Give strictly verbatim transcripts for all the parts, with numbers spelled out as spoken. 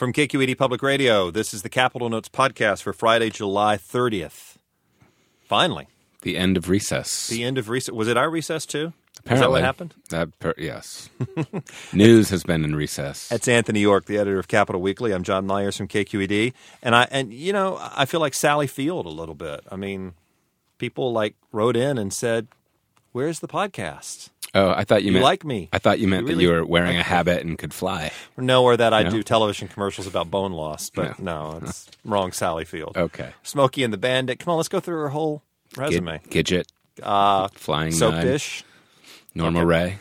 From K Q E D Public Radio, this is the Capital Notes podcast for Friday, July thirtieth. Finally. The end of recess. The end of recess. Was it our recess, too? Apparently. Is that what happened? That per- yes. News has been in recess. That's Anthony York, the editor of Capital Weekly. I'm John Myers from K Q E D. And, I, and you know, I feel like Sally Field a little bit. I mean, people, like, wrote in and said, where's the podcast? Oh, I thought you, you meant like me. I thought you meant you really that you were wearing like a habit and could fly. No, or that I No? do television commercials about bone loss. But No. no, it's wrong Sally Field. Okay. Smokey and the Bandit. Come on, let's go through her whole resume. Gid- Gidget. Uh, Flying Soap Nine. Dish. Norma Ray.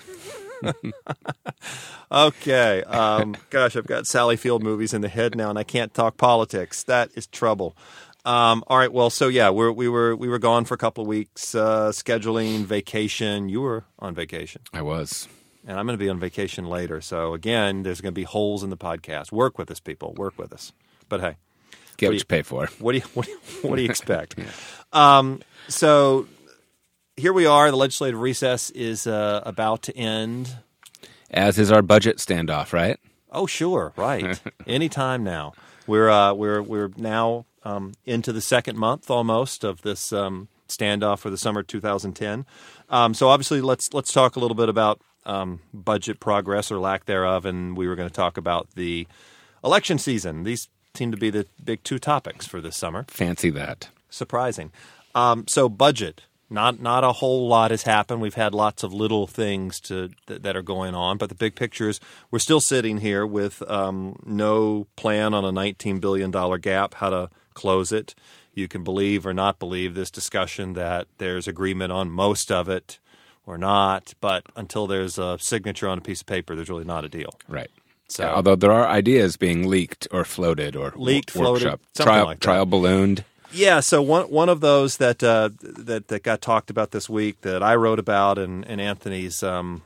Okay. Um, gosh, I've got Sally Field movies in the head now, and I can't talk politics. That is trouble. Um, all right. Well, so yeah, we're, we were we were gone for a couple of weeks, uh, scheduling vacation. You were on vacation, I was. and I'm going to be on vacation later. So again, there's going to be holes in the podcast. Work with us, people. Work with us. But hey, Get what do you you- pay for. what do you what do you, what do you expect? um, so here we are. The legislative recess is uh, about to end. As is our budget standoff, right? Oh, sure, right. Anytime now. We're uh, we're we're now um, into the second month almost of this um, standoff for the summer two thousand ten. Um, so obviously, let's let's talk a little bit about um, budget progress or lack thereof, and we were going to talk about the election season. These seem to be the big two topics for this summer. Fancy that. Surprising. Um, so budget. Not not a whole lot has happened. We've had lots of little things to th- that are going on, but the big picture is we're still sitting here with um, no plan on a nineteen billion dollars gap, how to close it. You can believe or not believe this discussion that there's agreement on most of it or not, but until there's a signature on a piece of paper, there's really not a deal. Right. So, Yeah, although there are ideas being leaked or floated or Leaked, w- floated, workshop. something trial, like that. trial ballooned. Yeah, so one one of those that uh, that that got talked about this week that I wrote about and, and Anthony's um,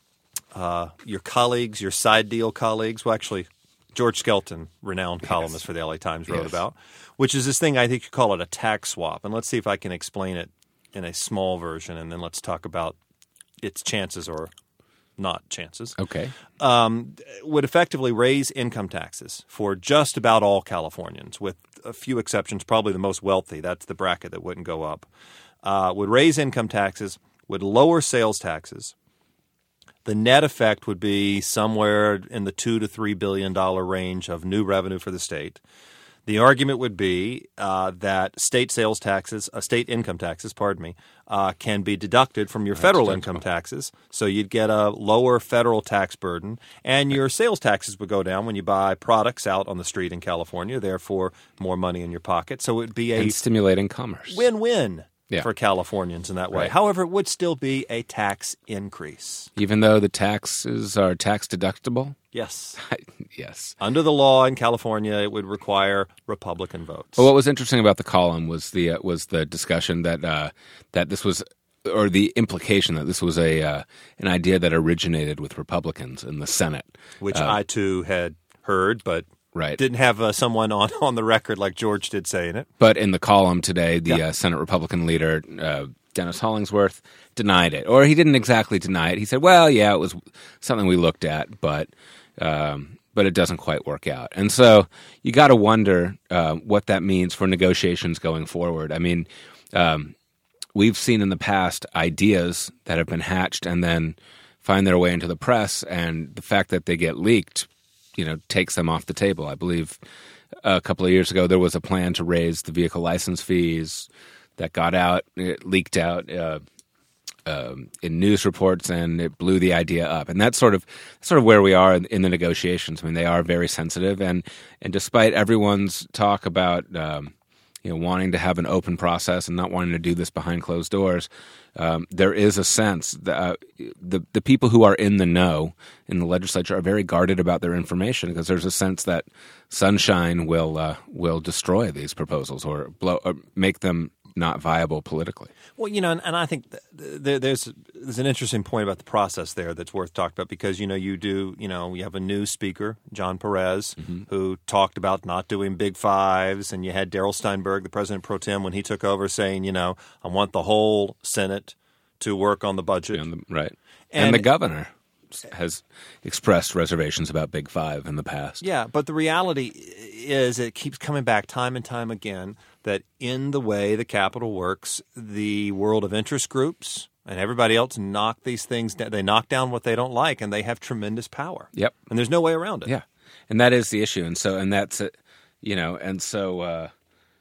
uh, your colleagues, your side deal colleagues, well, actually, George Skelton, renowned columnist for the L A Times, wrote Yes. about, which is this thing I think you call it a tax swap, and let's see if I can explain it in a small version, and then let's talk about its chances or not chances. Okay. Um, would effectively raise income taxes for just about all Californians, with a few exceptions, probably the most wealthy. That's the bracket that wouldn't go up. Uh, would raise income taxes, would lower sales taxes. The net effect would be somewhere in the two to three billion dollar range of new revenue for the state. The argument would be uh, that state sales taxes, uh, state income taxes, pardon me, uh, can be deducted from your federal income taxes. So you'd get a lower federal tax burden, and your sales taxes would go down when you buy products out on the street in California, therefore more money in your pocket. So it would be a And stimulating commerce. win-win Yeah. for Californians in that way. Right. However, it would still be a tax increase. Even though the taxes are tax deductible? Yes. Yes. Under the law in California, it would require Republican votes. Well, what was interesting about the column was the uh, was the discussion that uh, that this was, or the implication that this was a uh, an idea that originated with Republicans in the Senate, Which Uh, I, too, had heard, but right. didn't have uh, someone on, on the record like George did saying it. But in the column today, the Yeah. uh, Senate Republican leader, uh, Dennis Hollingsworth, denied it. Or he didn't exactly deny it. He said, well, yeah, it was something we looked at, but um, but it doesn't quite work out. And so you got to wonder uh, what that means for negotiations going forward. I mean, um, we've seen in the past ideas that have been hatched and then find their way into the press, and the fact that they get leaked, you know, takes them off the table. I believe a couple of years ago there was a plan to raise the vehicle license fees that got out, it leaked out uh, um, in news reports, and it blew the idea up. And that's sort of sort of where we are in, in the negotiations. I mean, they are very sensitive, and and despite everyone's talk about um, you know wanting to have an open process and not wanting to do this behind closed doors, um, there is a sense that uh, the the people who are in the know in the legislature are very guarded about their information, because there's a sense that sunshine will uh, will destroy these proposals or blow or make them not viable politically. Well, you know, and, and I think th- th- there's there's an interesting point about the process there that's worth talking about, because, you know, you do, you know, you have a new speaker, John Perez, mm-hmm. who talked about not doing big fives, and you had Darrell Steinberg, the president pro tem, when he took over, saying, you know, I want the whole Senate to work on the budget. On the, right. And, and the governor. has expressed reservations about Big Five in the past. Yeah, but the reality is it keeps coming back time and time again that in the way the Capitol works, the world of interest groups and everybody else knock these things down. They knock down what they don't like, and they have tremendous power. Yep. And there's no way around it. Yeah. And that is the issue. And so, and that's, it, you know, and so uh,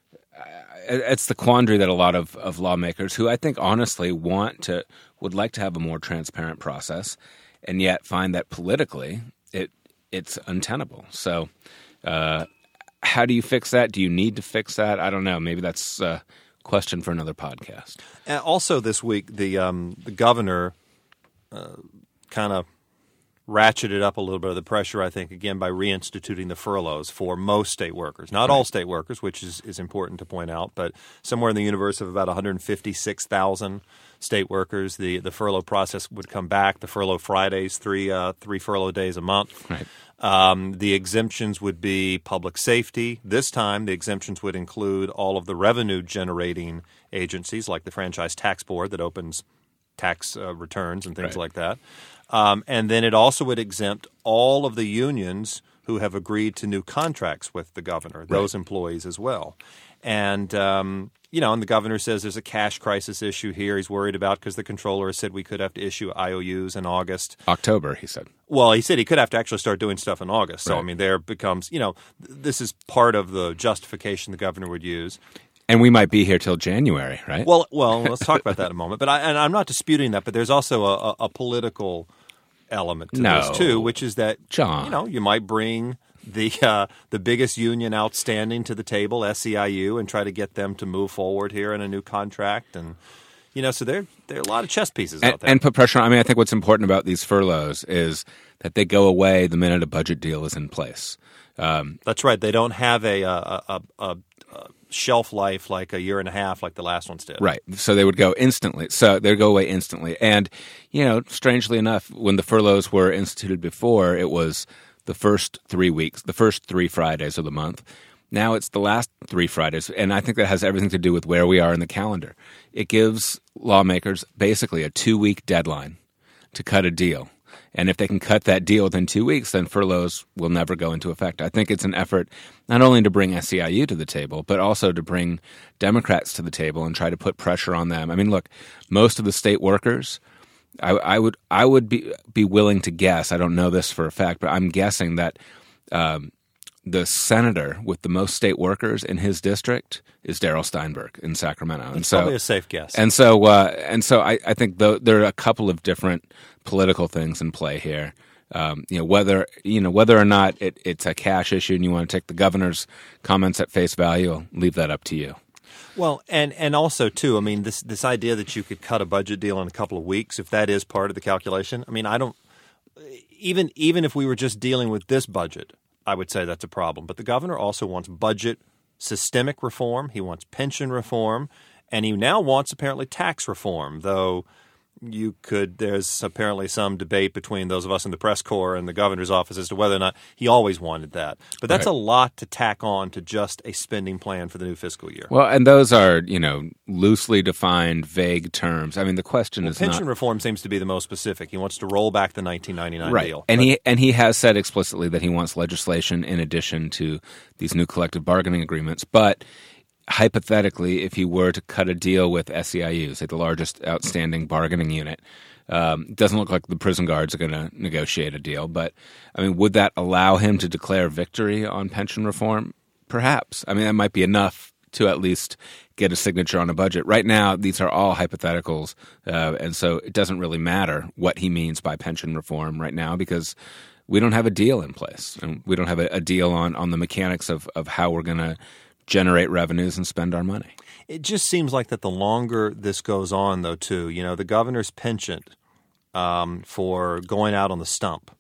it's the quandary that a lot of, of lawmakers who I think honestly want to, would like to have a more transparent process, and yet find that politically it it's untenable. So uh, how do you fix that? Do you need to fix that? I don't know. Maybe that's a question for another podcast. And also this week, the um, the governor uh, kind of ratcheted up a little bit of the pressure, I think, again, by reinstituting the furloughs for most state workers. Not right. all state workers, which is, is important to point out, but somewhere in the universe of about one hundred fifty-six thousand state workers, the, the furlough process would come back. The furlough Fridays, three uh, three furlough days a month. Right. Um, the exemptions would be public safety. This time, the exemptions would include all of the revenue-generating agencies, like the Franchise Tax Board that opens tax uh, returns and things right. like that. Um, and then it also would exempt all of the unions who have agreed to new contracts with the governor, those right. employees as well. And, um, you know, and the governor says there's a cash crisis issue here he's worried about because the controller has said we could have to issue I O Us in August. October, he said. Well, he said he could have to actually start doing stuff in August. So, right. I mean, there becomes, you know, this is part of the justification the governor would use. And we might be here till January, right? Well, well, let's talk about that in a moment. But I, and I'm not disputing that, but there's also a, a, a political element to no. this too, which is that John. you know you might bring the uh, the biggest union outstanding to the table, S E I U, and try to get them to move forward here in a new contract, and you know, so there there are a lot of chess pieces and, out there, and put pressure on. I mean, I think what's important about these furloughs is that they go away the minute a budget deal is in place. Um, That's right. They don't have a a, a, a a shelf life like a year and a half like the last ones did. Right. So they would go instantly. So they'd go away instantly. And, you know, strangely enough, when the furloughs were instituted before, it was the first three weeks, the first three Fridays of the month. Now it's the last three Fridays. And I think that has everything to do with where we are in the calendar. It gives lawmakers basically a two-week deadline to cut a deal. And if they can cut that deal within two weeks, then furloughs will never go into effect. I think it's an effort not only to bring S E I U to the table, but also to bring Democrats to the table and try to put pressure on them. I mean, look, most of the state workers, I, I would I would be be willing to guess, I don't know this for a fact, but I'm guessing that um, the senator with the most state workers in his district is Darrell Steinberg in Sacramento. That's and so, probably a safe guess. And so, uh, and so, I, I think the, there are a couple of different political things in play here. Um, you know, whether you know whether or not it, it's a cash issue, and you want to take the governor's comments at face value, I'll leave that up to you. Well, and, and also too, I mean, this this idea that you could cut a budget deal in a couple of weeks, if that is part of the calculation. I mean, I don't even even if we were just dealing with this budget, I would say that's a problem. But the governor also wants budget systemic reform. He wants pension reform, and he now wants apparently tax reform, though you could – there's apparently some debate between those of us in the press corps and the governor's office as to whether or not he always wanted that. But that's right. a lot to tack on to just a spending plan for the new fiscal year. Well, and those are, you know, loosely defined, vague terms. I mean, the question well, is pension not, reform seems to be the most specific. He wants to roll back the nineteen ninety-nine right. deal. And but, he and he has said explicitly that he wants legislation in addition to these new collective bargaining agreements. But hypothetically, if he were to cut a deal with S E I U, say the largest outstanding bargaining unit, um, it doesn't look like the prison guards are going to negotiate a deal. But, I mean, would that allow him to declare victory on pension reform? Perhaps. I mean, that might be enough to at least get a signature on a budget. Right now, these are all hypotheticals, uh, and so it doesn't really matter what he means by pension reform right now because we don't have a deal in place, and we don't have a, a deal on, on the mechanics of, of how we're going to generate revenues and spend our money. It just seems like that the longer this goes on, though, too, you know, the governor's penchant um, for going out on the stump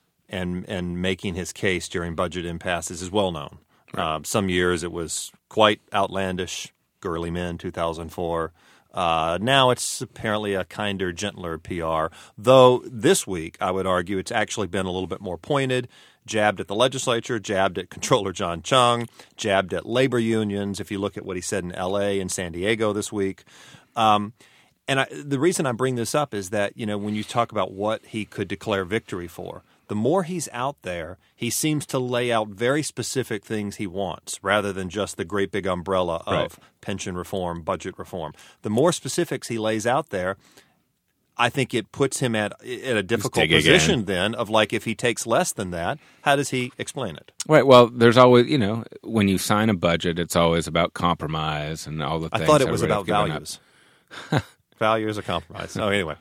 and and making his case during budget impasses is well known. Right. Uh, some years it was quite outlandish, Gurley Men, two thousand four. Uh, now it's apparently a kinder, gentler P R, though this week I would argue it's actually been a little bit more pointed, jabbed at the legislature, jabbed at Comptroller John Chung, jabbed at labor unions, if you look at what he said in L A and San Diego this week. Um, and I, the reason I bring this up is that, you know, when you talk about what he could declare victory for, the more he's out there, he seems to lay out very specific things he wants rather than just the great big umbrella of Right. pension reform, budget reform. The more specifics he lays out there, I think it puts him at, at a difficult dig again. position then of like if he takes less than that, how does he explain it? Right. Well, there's always, you know, when you sign a budget, it's always about compromise and all the things. I thought it was everybody about have given values. Values are compromise. Oh, anyway.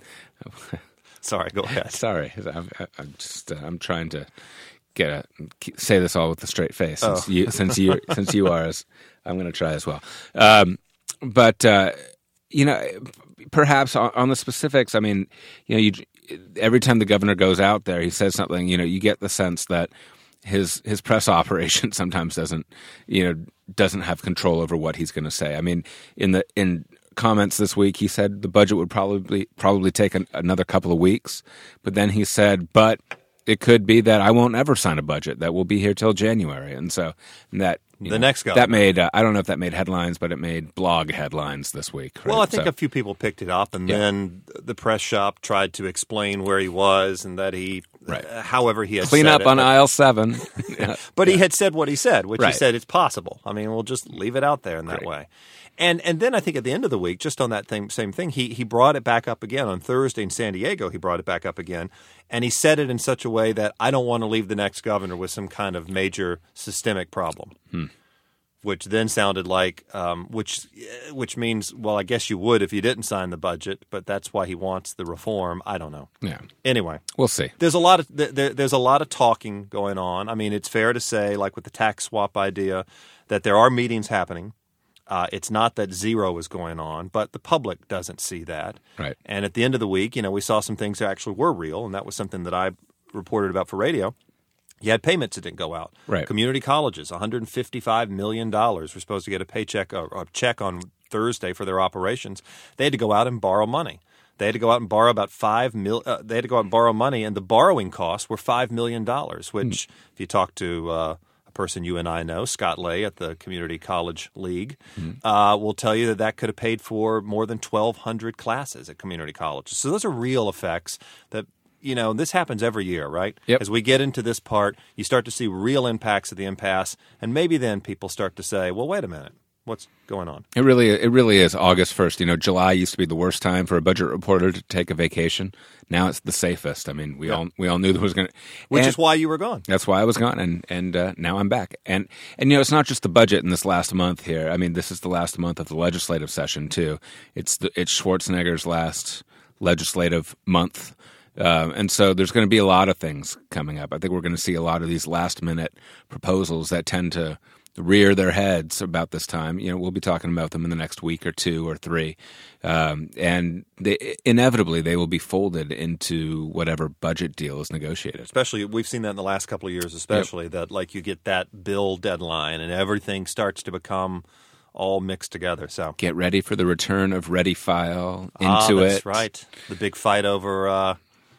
Sorry, go ahead. Sorry, I'm, I'm just uh, I'm trying to get a say this all with a straight face since Oh. you since you since you are as I'm going to try as well. Um, but uh, you know, perhaps on, on the specifics. I mean, you know, you every time the governor goes out there, he says something. You know, you get the sense that his his press operation sometimes doesn't you know doesn't have control over what he's going to say. I mean, in the in comments this week, he said the budget would probably probably take an, another couple of weeks, but then he said, but it could be that I won't ever sign a budget that will be here till January, and so and that you The know, next governor. that made uh, I don't know if that made headlines, but it made blog headlines this week. Right? Well, I think So- a few people picked it up, and Yeah. then the press shop tried to explain where he was and that he, Right. uh, however he had clean said up it, on but, aisle seven. Yeah. but he had said what he said, which Right. he said it's possible. I mean, we'll just leave it out there in that Great. way. And and then I think at the end of the week, just on that thing, same thing, he he brought it back up again on Thursday in San Diego. He brought it back up again, and he said it in such a way that I don't want to leave the next governor with some kind of major systemic problem. Hmm. Which then sounded like, um, which which means, well, I guess you would if you didn't sign the budget, but that's why he wants the reform. I don't know. Yeah, Anyway, we'll see. there's a lot of there, there- there's a lot of talking going on. I mean, it's fair to say, like with the tax swap idea, that there are meetings happening. Uh, it's not that zero is going on, but the public doesn't see that. Right. And at the end of the week, you know, we saw some things that actually were real, and that was something that I reported about for radio. You had payments that didn't go out. Right. Community colleges, one hundred fifty-five million dollars were supposed to get a paycheck or a check on Thursday for their operations. They had to go out and borrow money. They had to go out and borrow about five mil. Uh, they had to go out and borrow money, and the borrowing costs were five million dollars. Which, if you talk to uh, a person you and I know, Scott Lay at the Community College League, uh, will tell you that that could have paid for more than twelve hundred classes at community colleges. So those are real effects that. You know, this happens every year, right? Yep. As we get into this part, you start to see real impacts of the impasse, and maybe then people start to say, well, wait a minute, what's going on? It really, it really is August first. You know, July used to be the worst time for a budget reporter to take a vacation. Now it's the safest. I mean, we Yeah. all we all knew there was going to, Which is why you were gone. That's why I was gone, and and uh, now I'm back. And and you know, it's not just the budget in this last month here. I mean, this is the last month of the legislative session too. It's the it's Schwarzenegger's last legislative month. Um, and so there's going to be a lot of things coming up. I think we're going to see a lot of these last-minute proposals that tend to rear their heads about this time. You know, we'll be talking about them in the next week or two or three, um, and they, inevitably they will be folded into whatever budget deal is negotiated. Especially, we've seen that in the last couple of years, especially that like you get that bill deadline and everything starts to become all mixed together. So Get ready for the return of Ready File into ah, that's it. right. The big fight over uh,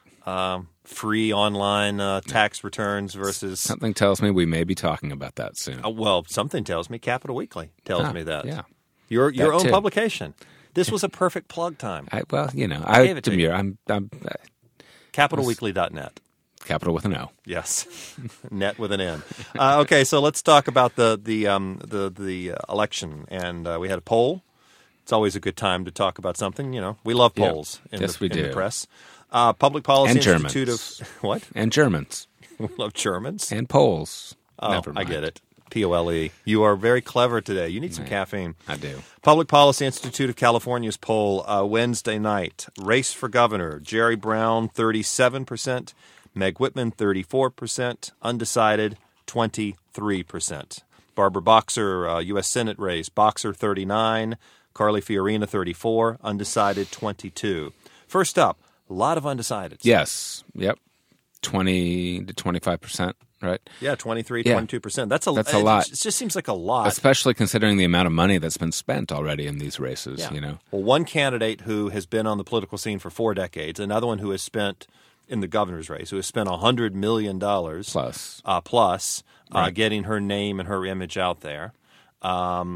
um, free online uh, tax returns versus. Something tells me we may be talking about that soon. Uh, well, something tells me Capital Weekly tells Ah, me that. yeah. Your your That own too. publication. This was a perfect plug time. I, well, you know, I I, gave it to demure. I'm, I'm uh, capital weekly dot net. capital with an O. Yes, net with an N. Uh, okay, so let's talk about the the um, the the uh, election, and uh, we had a poll. It's always a good time to talk about something. You know, we love Yeah. polls in, Yes, the, we in the do. press. Uh, Public Policy And Institute Germans. of what? And Germans. We love Germans. And Poles. Oh, Never I mind. get it. P O L E. You are very clever today. You need some caffeine. I do. Public Policy Institute of California's poll uh, Wednesday night. Race for governor. Jerry Brown, thirty-seven percent. Meg Whitman, thirty-four percent. Undecided, twenty-three percent. Barbara Boxer, uh, U S Senate race. Boxer, thirty-nine. Carly Fiorina, thirty-four. Undecided, twenty-two. First up, a lot of undecideds. Yes. Yep. twenty to twenty-five percent, right? Yeah, twenty-three, Yeah. twenty-two percent. That's a, That's a it lot. just seems like a lot. Especially considering the amount of money that's been spent already in these races, Yeah. you know. Well, one candidate who has been on the political scene for four decades, another one who has spent in the governor's race, who has spent one hundred million dollars Plus. uh, plus uh, Right. getting her name and her image out there. Um,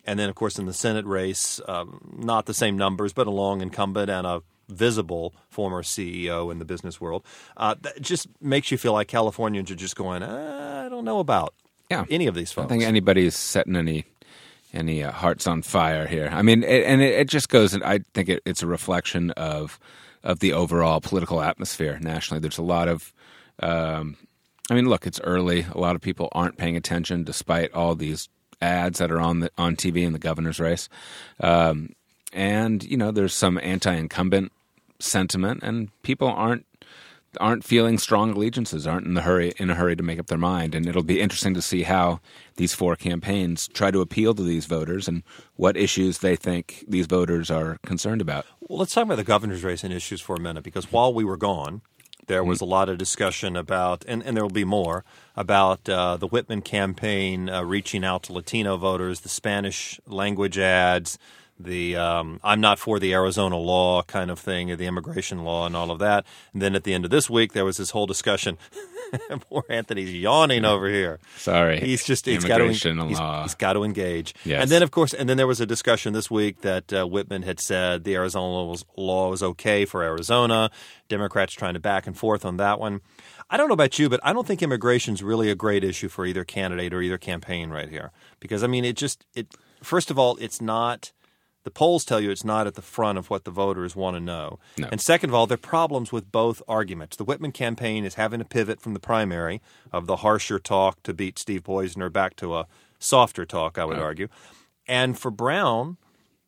and then, of course, in the Senate race, um, not the same numbers, but a long incumbent and a visible former C E O in the business world. Uh, that just makes you feel like Californians are just going, uh, I don't know about Yeah. any of these folks. I don't think anybody's setting any any uh, hearts on fire here. I mean, it, and it, it just goes, and I think it, it's a reflection of of the overall political atmosphere nationally. There's a lot of, um, I mean, look, it's early. A lot of people aren't paying attention despite all these ads that are on the on T V in the governor's race. Um, and, you know, there's some anti-incumbent sentiment, and people aren't aren't feeling strong allegiances, aren't in the hurry in a hurry to make up their mind. And it'll be interesting to see how these four campaigns try to appeal to these voters and what issues they think these voters are concerned about. Well, let's talk about the governor's race and issues for a minute, because while we were gone, there was a lot of discussion about, and, and there will be more, about uh, the Whitman campaign uh, reaching out to Latino voters, the Spanish language ads, the um, I'm not for the Arizona law kind of thing, or the immigration law and all of that. And then at the end of this week, there was this whole discussion. Poor Anthony's yawning over here. Sorry. He's just he's got, to, he's, law. he's got to engage. Yes. And then, of course, and then there was a discussion this week that uh, Whitman had said the Arizona law was okay for Arizona. Democrats trying to back and forth on that one. I don't know about you, but I don't think immigration is really a great issue for either candidate or either campaign right here. Because, I mean, it just – it. first of all, it's not – the polls tell you it's not at the front of what the voters want to know. No. And second of all, there are problems with both arguments. The Whitman campaign is having to pivot from the primary of the harsher talk to beat Steve Poizner back to a softer talk, I would oh. argue. And for Brown,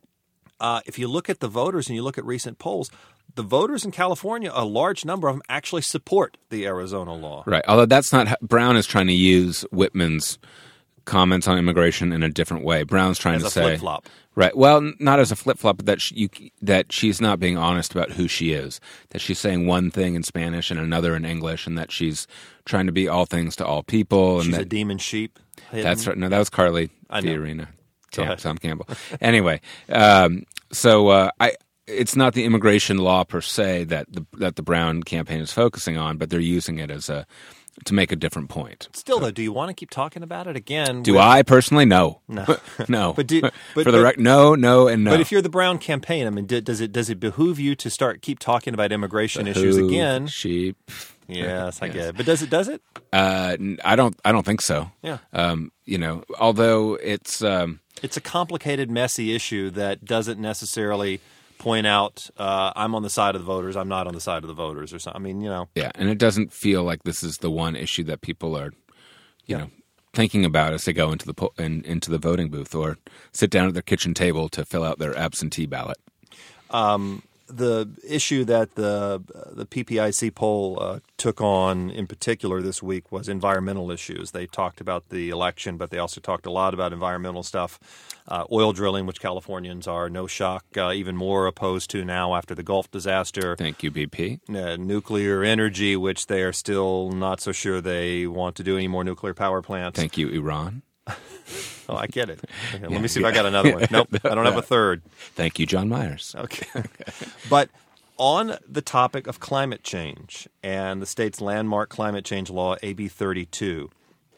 uh, if you look at the voters and you look at recent polls, the voters in California, a large number of them actually support the Arizona law. Right. Although that's not – Brown is trying to use Whitman's comments on immigration in a different way. Brown's trying As to a say – flip-flop. Right. Well, not as a flip-flop, but that she, you, that she's not being honest about who she is, that she's saying one thing in Spanish and another in English, and that she's trying to be all things to all people. And She's that, a demon sheep. Hidden. That's right. No, that was Carly I know. Fiorina. Go Tom, ahead. Tom Campbell. Anyway, um, so uh, I, it's not the immigration law per se that the that the Brown campaign is focusing on, but they're using it as a to make a different point. Still, so, though, do you want to keep talking about it again? Do with... I personally? No. No. no. But, do, but For the but, rec- no, no, and no. But if you're the Brown campaign, I mean, does it does it behoove you to start keep talking about immigration Behoove, issues again? Sheep. Yes, I yes. get it. But does it? Does it? Uh, I don't. I don't think so. Yeah. Um, you know, although it's um, it's a complicated, messy issue that doesn't necessarily point out uh, I'm on the side of the voters, I'm not on the side of the voters, or something. I mean, you know. Yeah, and it doesn't feel like this is the one issue that people are, you yeah. know, thinking about as they go into the po- in, into the voting booth or sit down at their kitchen table to fill out their absentee ballot. Um, the issue that the the P P I C poll uh, took on in particular this week was environmental issues. They talked about the election, but they also talked a lot about environmental stuff. Uh, oil drilling, which Californians are, no shock, uh, even more opposed to now after the Gulf disaster. Thank you, B P. Uh, nuclear energy, which they are still not so sure they want to do any more nuclear power plants. Thank you, Iran. Oh, I get it. Okay, let me see if I got another one. Nope, I don't have a third. Thank you, John Myers. Okay. But on the topic of climate change and the state's landmark climate change law, A B thirty-two,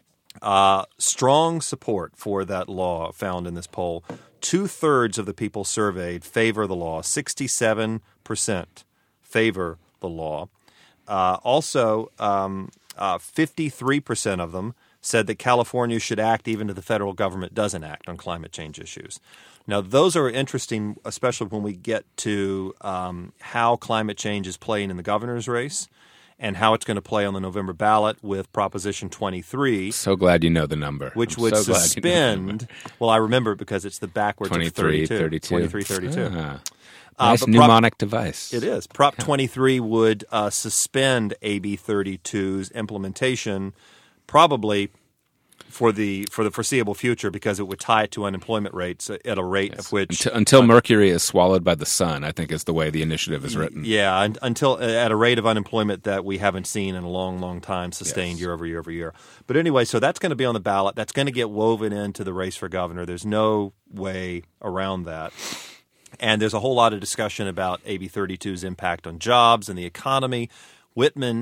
uh, strong support for that law found in this poll. Two-thirds of the people surveyed favor the law. sixty-seven percent favor the law. Uh, also, um, uh, fifty-three percent of them said that California should act even if the federal government doesn't act on climate change issues. Now, those are interesting, especially when we get to um, how climate change is playing in the governor's race and how it's going to play on the November ballot with Proposition twenty-three. So glad you know the number. Which I'm would so suspend – well, I remember it because it's the backwards twenty-three, of thirty-two. thirty-two. twenty-three, thirty-two. Ah. Uh, Nice but mnemonic Prop, device. It is. Prop twenty-three would uh, suspend A B thirty-two's implementation probably for the for the foreseeable future because it would tie it to unemployment rates at a rate Yes. of which until, until uh, Mercury is swallowed by the sun, I think is the way the initiative is written. Yeah, un, until at a rate of unemployment that we haven't seen in a long, long time, sustained Yes. year over year over year. But anyway, so that's going to be on the ballot. That's going to get woven into the race for governor. There's no way around that. And there's a whole lot of discussion about A B thirty-two's impact on jobs and the economy. Whitman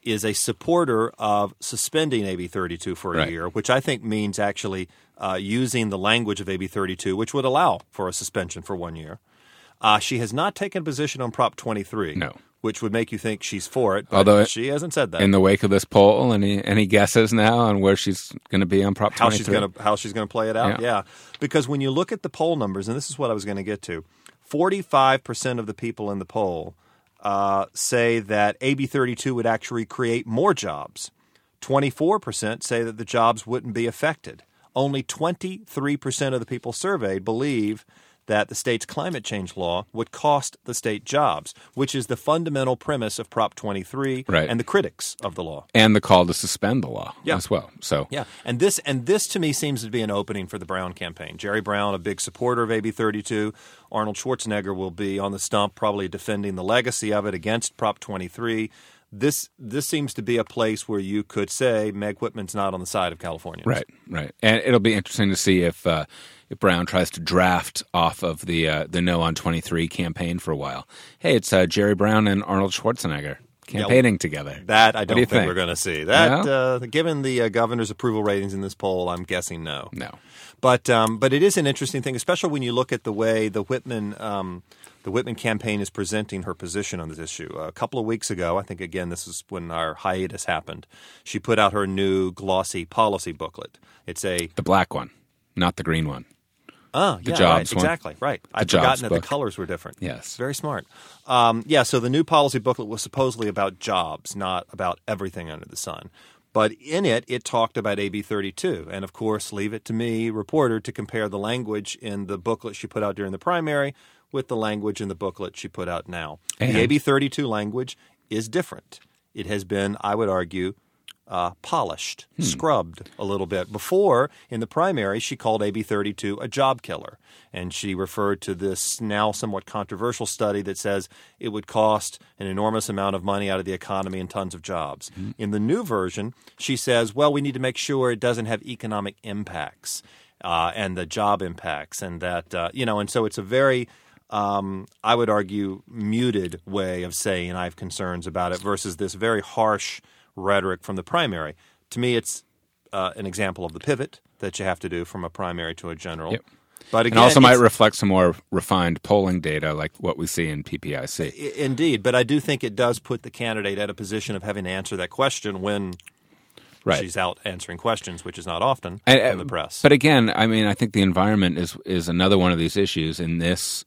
is a supporter of suspending A B thirty-two for a Right. year, which I think means actually uh, using the language of A B thirty-two, which would allow for a suspension for one year. Uh, she has not taken a position on Prop twenty-three, No. which would make you think she's for it, but Although it- she hasn't said that. In the wake of this poll, any any guesses now on where she's going to be on Prop how twenty-three? she's going to how she's going to play it out. Yeah. Yeah. Because when you look at the poll numbers, and this is what I was going to get to, forty-five percent of the people in the poll uh, say that A B thirty-two would actually create more jobs. twenty-four percent say that the jobs wouldn't be affected. Only twenty-three percent of the people surveyed believe that the state's climate change law would cost the state jobs, which is the fundamental premise of Prop twenty-three Right. and the critics of the law. And the call to suspend the law Yeah. as well. So Yeah, and this and this to me seems to be an opening for the Brown campaign. Jerry Brown, a big supporter of A B thirty-two. Arnold Schwarzenegger will be on the stump, probably defending the legacy of it against Prop twenty-three. This this seems to be a place where you could say Meg Whitman's not on the side of Californians. Right, right. And it'll be interesting to see if uh, if Brown tries to draft off of the uh, the No on twenty-three campaign for a while. Hey, it's uh, Jerry Brown and Arnold Schwarzenegger campaigning together. That I What do don't you think, think? we're going to see. That No? uh, given the uh, governor's approval ratings in this poll, I'm guessing no. No. But um, but it is an interesting thing, especially when you look at the way the Whitman um, the Whitman campaign is presenting her position on this issue. A couple of weeks ago, I think again this is when our hiatus happened. She put out her new glossy policy booklet. It's a The black one, not the green one. oh The yeah jobs right, one. exactly right. I'd jobs forgotten that book. the colors were different. Yes. Very smart. Um, yeah, so the new policy booklet was supposedly about jobs, not about everything under the sun. But in it, it talked about A B thirty-two. And, of course, leave it to me, reporter, to compare the language in the booklet she put out during the primary with the language in the booklet she put out now. And- The A B thirty-two language is different. It has been, I would argue, uh, polished, Hmm. scrubbed a little bit. Before, in the primary, she called A B thirty-two a job killer. And she referred to this now somewhat controversial study that says it would cost an enormous amount of money out of the economy and tons of jobs. Hmm. In the new version, she says, well, we need to make sure it doesn't have economic impacts uh, and the job impacts. And that, uh, you know, and so it's a very, um, I would argue, muted way of saying I have concerns about it versus this very harsh rhetoric from the primary. To me, it's uh, an example of the pivot that you have to do from a primary to a general. Yep. But again, And also might it's- reflect some more refined polling data like what we see in P P I C. I- Indeed, but I do think it does put the candidate at a position of having to answer that question when Right. she's out answering questions, which is not often And, in uh, the press. But again, I mean, I think the environment is is another one of these issues in this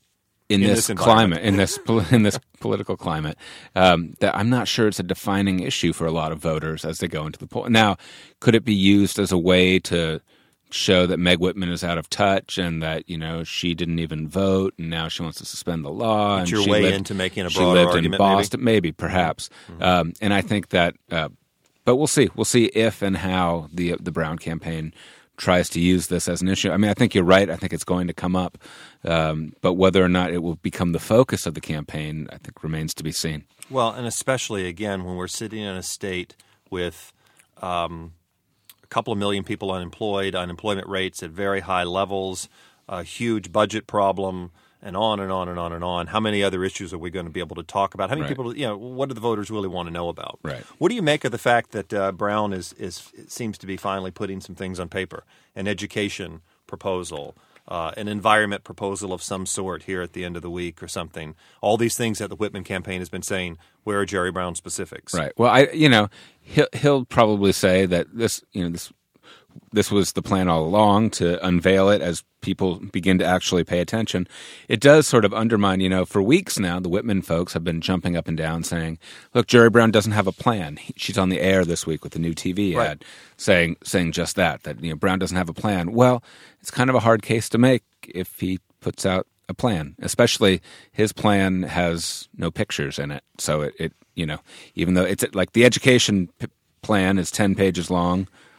in, In this, this climate, in this pol- in this political climate, um, that I'm not sure it's a defining issue for a lot of voters as they go into the poll. Now, could it be used as a way to show that Meg Whitman is out of touch and that you know she didn't even vote and now she wants to suspend the law? It's and your she way lived, into making a she broader lived argument, in maybe? Boston, maybe, perhaps. Um, and I think that, uh, but we'll see. We'll see if and how the the Brown campaign tries to use this as an issue. I mean, I think you're right. I think it's going to come up, um, but whether or not it will become the focus of the campaign, I think remains to be seen. Well, and especially, again, when we're sitting in a state with um, a couple of million people unemployed, unemployment rates at very high levels, a huge budget problem, and on and on and on and on. How many other issues are we going to be able to talk about? How many Right. people, you know, what do the voters really want to know about? Right. What do you make of the fact that uh, Brown is, is seems to be finally putting some things on paper? An education proposal, uh, an environment proposal of some sort here at the end of the week or something. All these things that the Whitman campaign has been saying, where are Jerry Brown specifics? Right. Well, I you know he'll he'll probably say that this you know this this was the plan all along to unveil it as people begin to actually pay attention. It does sort of undermine, you know, for weeks now, the Whitman folks have been jumping up and down saying, look, Jerry Brown doesn't have a plan. He, she's on the air this week with a new T V Right. ad saying saying just that, that, you know, Brown doesn't have a plan. Well, it's kind of a hard case to make if he puts out a plan, especially his plan has no pictures in it. So it, it you know, even though it's like the education p- plan is ten pages long,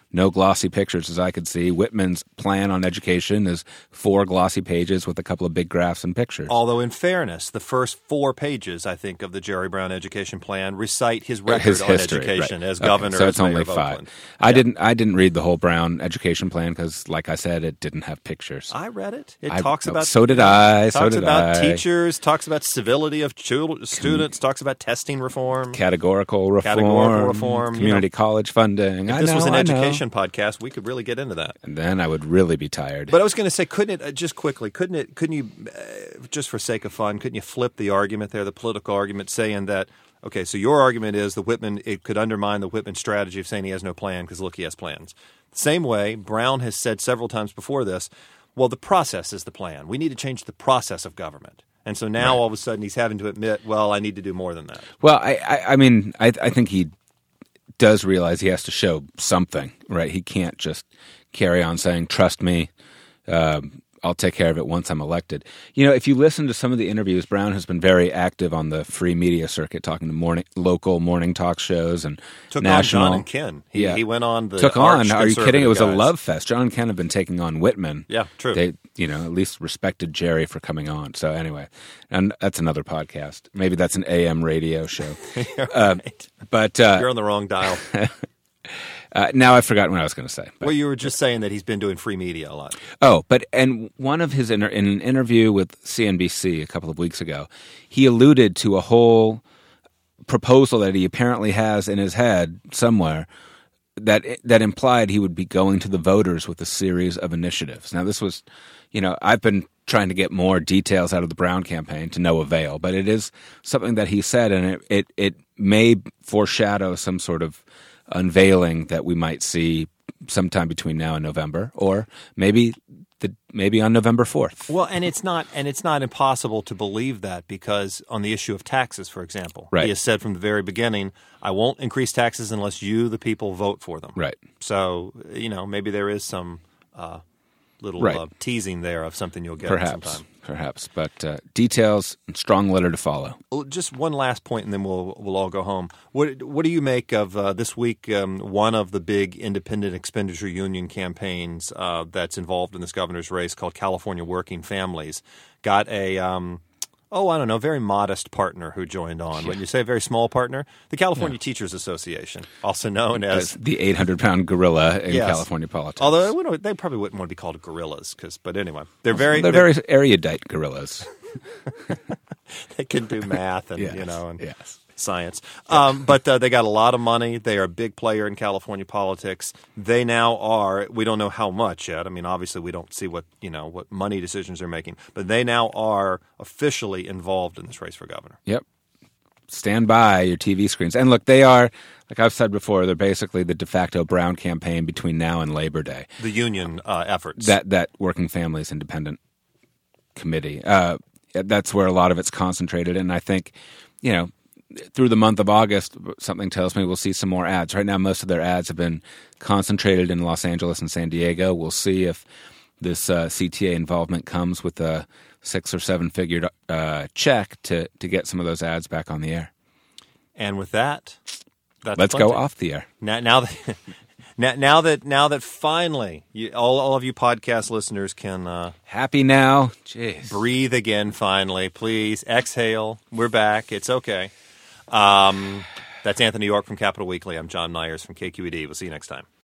no glossy pictures as I could see. Whitman's plan on education is four glossy pages with a couple of big graphs and pictures. Although, in fairness, the first four pages, I think, of the Jerry Brown education plan recite his record His on history, education right. as Okay, governor. so as it's only mayor of five. Oakland. I Yeah. didn't. I didn't read the whole Brown education plan because, like I said, it didn't have pictures. I read it. It I- talks about so did I. So talks did about I. teachers. Talks about civility of children, students. Talks about testing reform. Categorical reform, Categorical reform, you community know. college funding. If I this know, was an I know. education podcast, we could really get into that. And then I would really be tired. But I was going to say, couldn't it uh, just quickly? Couldn't it? Couldn't you, uh, just for sake of fun, couldn't you flip the argument there, the political argument, saying that okay, so your argument is the Whitman it could undermine the Whitman strategy of saying he has no plan because look, he has plans. Same way, Brown has said several times before this. Well, the process is the plan. We need to change the process of government. And so now Right. all of a sudden he's having to admit, well, I need to do more than that. Well, I, I, I mean, I, I think he does realize he has to show something, right? He can't just carry on saying, trust me, um, I'll take care of it once I'm elected. You know, if you listen to some of the interviews, Brown has been very active on the free media circuit, talking to morning, local morning talk shows and Took national. on John and Ken. He, Yeah. he went on the Took on. arch Are you kidding? It was conservative a guys. love fest. John and Ken have been taking on Whitman. Yeah, true. They, you know, at least respected Jerry for coming on. So anyway, and that's another podcast. Maybe that's an A M radio show. You're Uh, right. but uh, You're on the wrong dial. uh, now I've forgotten what I was going to say. But, Well, you were just saying that he's been doing free media a lot. oh, but and one of his inter- in an interview with C N B C a couple of weeks ago, he alluded to a whole proposal that he apparently has in his head somewhere that that implied he would be going to the voters with a series of initiatives. Now, this was, you know, I've been trying to get more details out of the Brown campaign to no avail, but it is something that he said, and it it, it may foreshadow some sort of unveiling that we might see sometime between now and November, or maybe the maybe on November fourth. Well, and it's not and it's not impossible to believe that because on the issue of taxes, for example, Right. he has said from the very beginning, I won't increase taxes unless you, the people, vote for them. Right. So, you know, maybe there is some uh, little Right. uh, teasing there of something you'll get Perhaps, sometime. perhaps, but uh, details and strong letter to follow. Well, just one last point, and then we'll we'll all go home. What what do you make of uh, this week? Um, one of the big independent expenditure union campaigns uh, that's involved in this governor's race, called California Working Families, got a um, oh I don't know, very modest partner who joined on. When you say a very small partner, the California Teachers Association, also known as. As the eight hundred pound gorilla in Yes. California politics. Although we don't- they probably wouldn't want to be called gorillas, because. But anyway, they're very they're very erudite gorillas. they can do math and Yes, you know and yes. science. Um, but uh, they got a lot of money. They are a big player in California politics. They now are. We don't know how much yet. I mean, obviously, we don't see what you know what money decisions they're making. But they now are officially involved in this race for governor. Yep. Stand by your T V screens. And look, they are, like I've said before, they're basically the de facto Brown campaign between now and Labor Day. The union uh, efforts. That that Working Families Independent Committee. Uh, that's where a lot of it's concentrated. And I think, you know, through the month of August, something tells me we'll see some more ads. Right now, most of their ads have been concentrated in Los Angeles and San Diego. We'll see if this uh, C T A involvement comes with a six or seven figure uh, check to, to get some of those ads back on the air. And with that, that's Let's plenty. go off the air. Now, now that now, now that now that finally you, all all of you podcast listeners can uh, Happy now. Jeez. breathe again. Finally, please exhale. We're back. It's okay. Um, that's Anthony York from Capital Weekly. I'm John Myers from K Q E D. We'll see you next time.